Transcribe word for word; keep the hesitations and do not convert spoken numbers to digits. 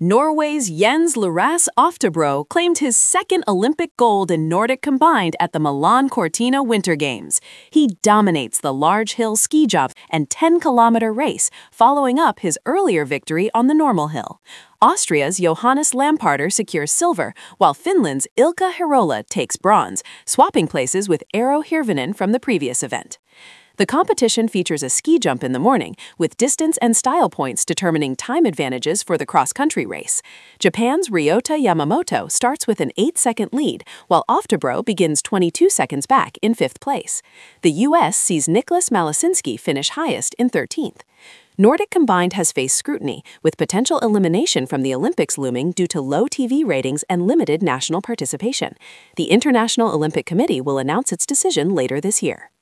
Norway's Jens Larace Oftebro claimed his second Olympic gold in Nordic combined at the Milan Cortina Winter Games. He dominates the large hill ski jump and ten kilometer race, following up his earlier victory on the normal hill. Austria's Johannes Lamparter secures silver, while Finland's Ilkka Herola takes bronze, swapping places with Eero Hirvonen from the previous event. The competition features a ski jump in the morning, with distance and style points determining time advantages for the cross-country race. Japan's Ryota Yamamoto starts with an eight second lead, while Oftebro begins twenty-two seconds back in fifth place. The U S sees Nicholas Malasinski finish highest in thirteenth. Nordic combined has faced scrutiny, with potential elimination from the Olympics looming due to low T V ratings and limited national participation. The International Olympic Committee will announce its decision later this year.